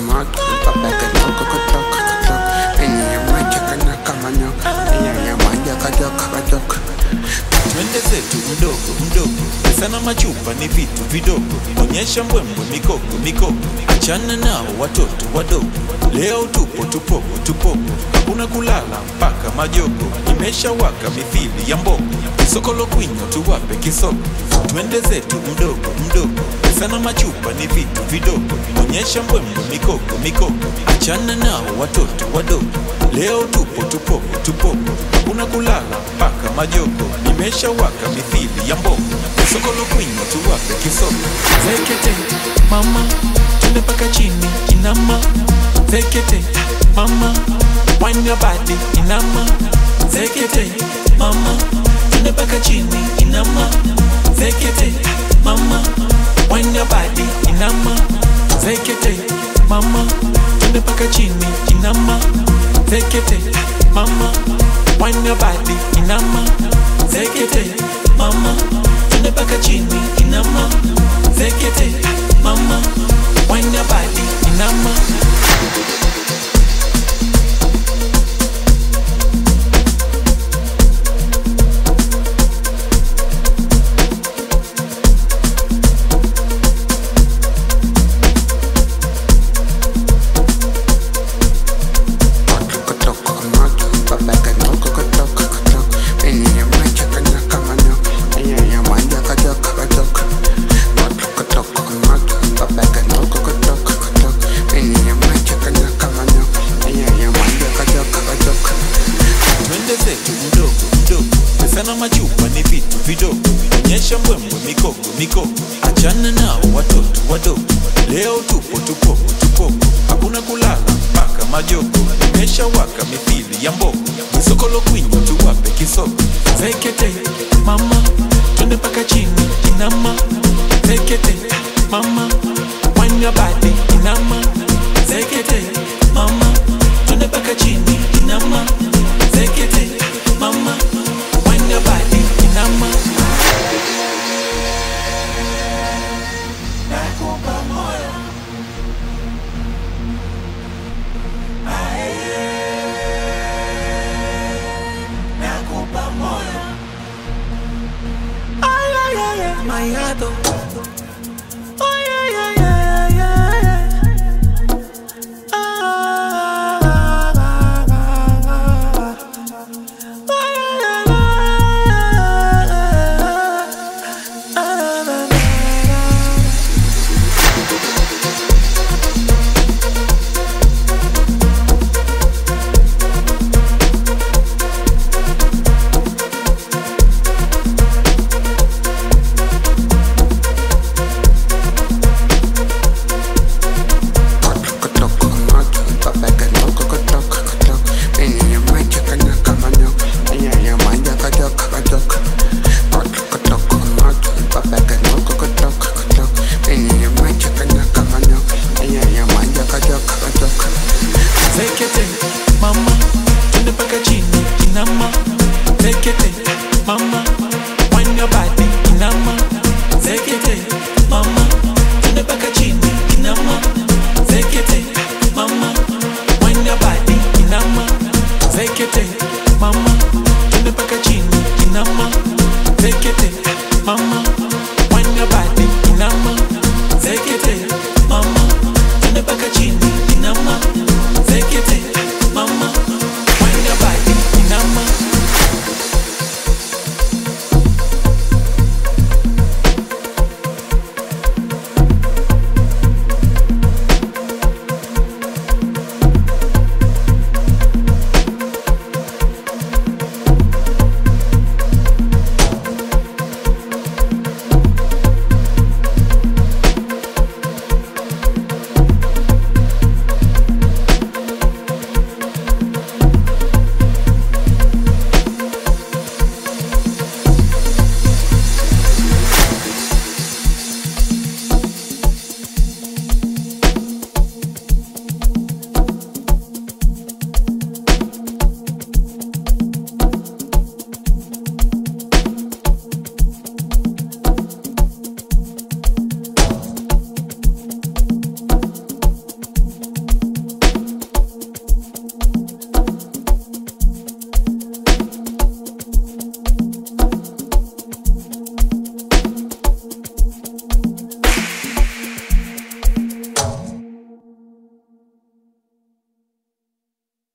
Twende zetu mdogo mdogo, pesa na machupa ni vitu vidogo. Onyesha mbwembwe mikoko mikoko, achana nao watoto wadogo. Leo tupopo, hakuna kulala mpaka majogo. Imeshawaka mithili ya mbogo, kisokolo kwinyo tuwape kisoko. Twende zetu mdogo mdogo, pesa na machupa ni vitu vidogo. Onyesha mbwembwe mikoko mikoko, achana nao watoto wadogo. Leo tupopo, hakuna kulala mpaka majogo. Imeshawaka mithili ya mbogo, kisokolo kwinyo tuwape kisoko. Zekete mama, twende mpaka chini inama. Zekete mama, wine your body inama. Zekete mama, twende mpaka chini inama. Zekete mama, wine your body inama. Zekete mama, twende mpaka chini inama. Zekete mama, wine your body inama. Zekete mama, twende mpaka chini inama. Zekete mama, wine your body inama. Pesa na machupa ni vitu vidogo. Onyesha mbwembwe mikoko mikoko, achana nao watoto wadogo. Leo tupopo, hakuna kulala mpaka majogo. Imeshawaka mithili ya mbogo, kisokolo kwinyo tuwape kisoko. Zekete mama, twende mpaka chini inama. Zekete mama, wine your body inama. Zekete mama, twende mpaka chini inama. Zekete mama, wine your body inama. Nakupa moyo, nakupa moyo, My heart